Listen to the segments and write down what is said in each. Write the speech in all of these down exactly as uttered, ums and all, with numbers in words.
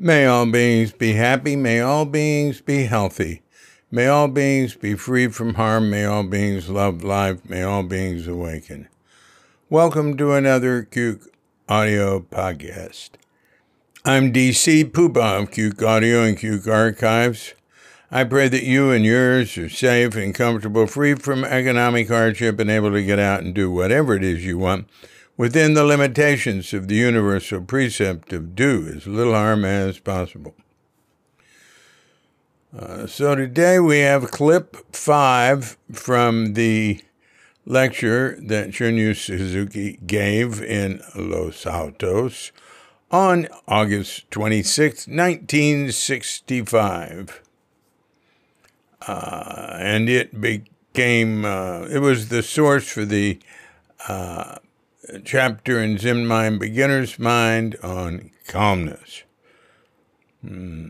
May all beings be happy. May all beings be healthy. May all beings be free from harm. May all beings love life. May all beings awaken. Welcome to another Cuke Audio podcast. I'm D C Puba of Cuke Audio and Cuke Archives. I pray that you and yours are safe and comfortable, free from economic hardship, and able to get out and do whatever it is you want within the limitations of the universal precept of do as little harm as possible. Uh, so today we have clip five from the lecture that Shunryu Suzuki gave in Los Altos on August twenty-sixth, nineteen sixty-five. Uh, and it became, uh, it was the source for the uh, chapter in Zen Mind, Beginner's Mind on calmness. Hmm.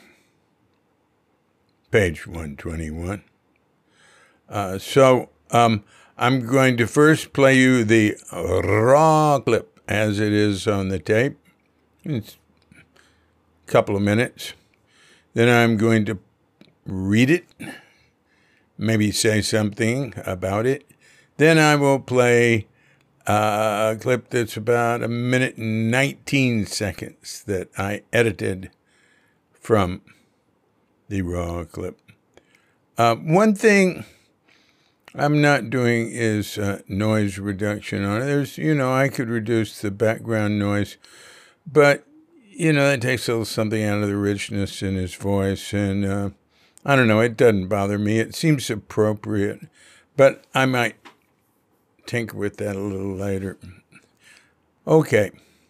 Page one twenty-one. Uh, so um, I'm going to first play you the raw clip as it is on the tape. It's a couple of minutes. Then I'm going to read it, maybe say something about it. Then I will play uh, a clip that's about a minute and nineteen seconds that I edited from the raw clip. Uh, one thing I'm not doing is uh, noise reduction on it. There's, you know, I could reduce the background noise, but, you know, that takes a little something out of the richness in his voice, and uh, I don't know, it doesn't bother me. It seems appropriate, but I might tinker with that a little later. Okay,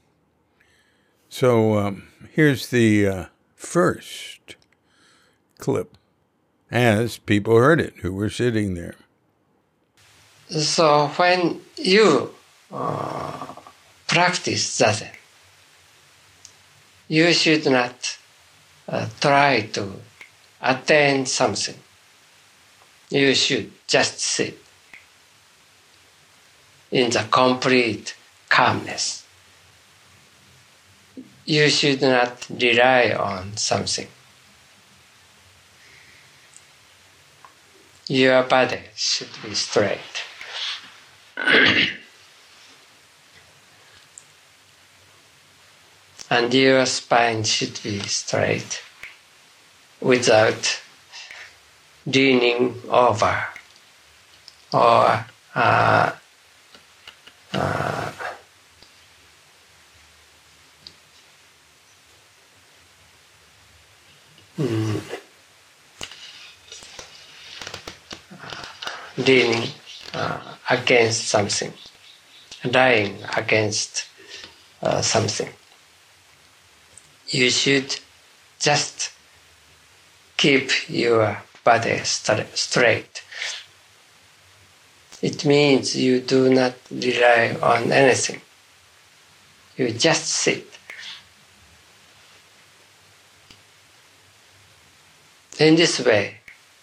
so um, here's the uh, first clip, as people heard it who were sitting there. So when you uh, practice Zazen, you should not uh, try to attain something. You should just sit in the complete calmness. You should not rely on something. Your body should be straight. And your spine should be straight without leaning over or uh, uh, mm, leaning uh, against something, lying against uh, something. You should just keep your body st- straight. It means you do not rely on anything. You just sit. In this way,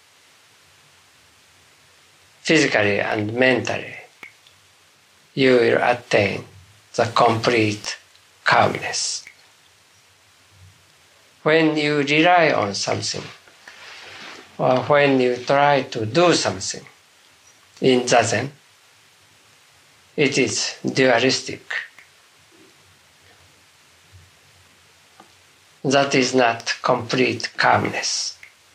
physically and mentally, you will attain the complete calmness. When you rely on something, or when you try to do something in Zazen, it is dualistic. That is not complete calmness.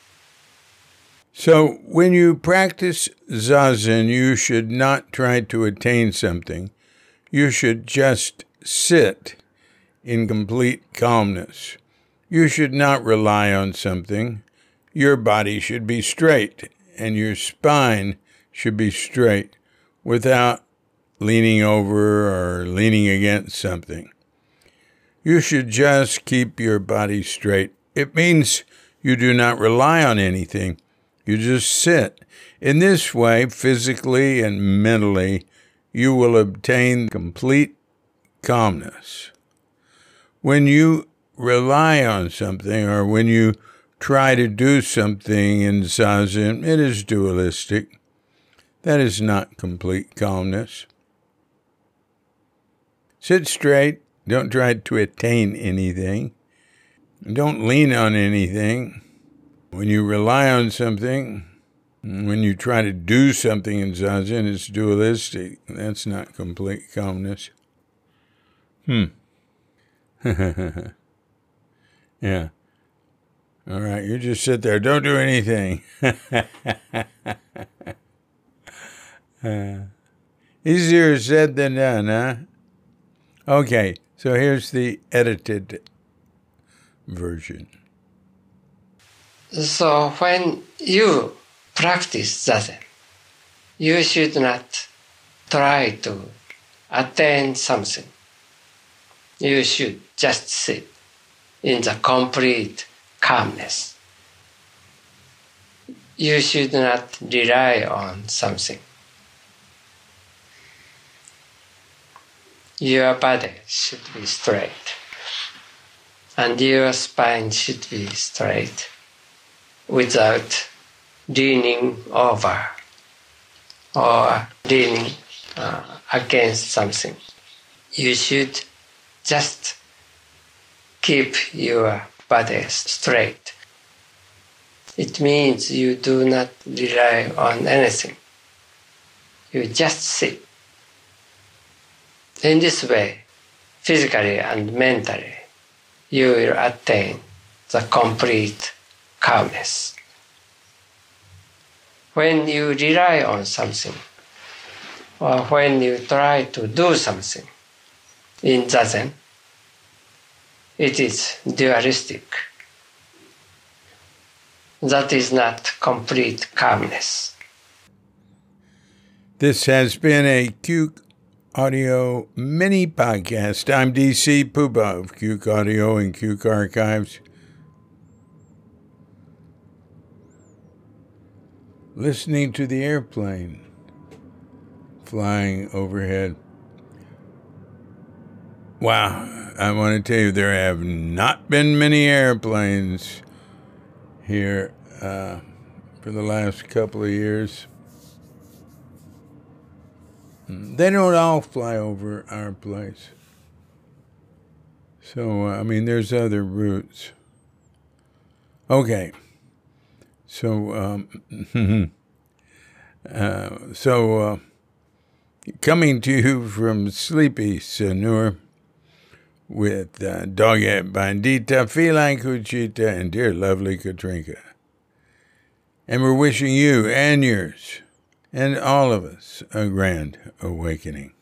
So when you practice Zazen, you should not try to attain something. You should just sit in complete calmness. You should not rely on something. Your body should be straight, and your spine should be straight without leaning over or leaning against something. You should just keep your body straight. It means you do not rely on anything. You just sit. In this way, physically and mentally, you will obtain complete calmness. When you rely on something, or when you try to do something in Zazen, it is dualistic. That is not complete calmness. Sit straight. Don't try to attain anything. Don't lean on anything. When you rely on something, when you try to do something in Zazen, it's dualistic. That's not complete calmness. Hmm. Yeah. All right, you just sit there. Don't do anything. uh, easier said than done, huh? Okay, so here's the edited version. So when you practice Zazen, you should not try to attain something. You should just sit in the complete calmness. You should not rely on something. Your body should be straight, and your spine should be straight without leaning over or leaning uh, against something. You should just keep your body straight. It means you do not rely on anything. You just sit. In this way, physically and mentally, you will attain the complete calmness. When you rely on something, or when you try to do something in Zazen, it is dualistic. That is not complete calmness. This has been a Cuke Audio mini podcast. I'm D C Puba of Cuke Audio and Cuke Archives. Listening to the airplane flying overhead. Wow, I want to tell you, there have not been many airplanes here uh, for the last couple of years. They don't all fly over our place. So, uh, I mean, there's other routes. Okay. So, um, uh, so uh, coming to you from sleepy Sanur with uh, Dogette Bandita, Feline Cuchita, and dear lovely Katrinka. And we're wishing you and yours and all of us a grand awakening.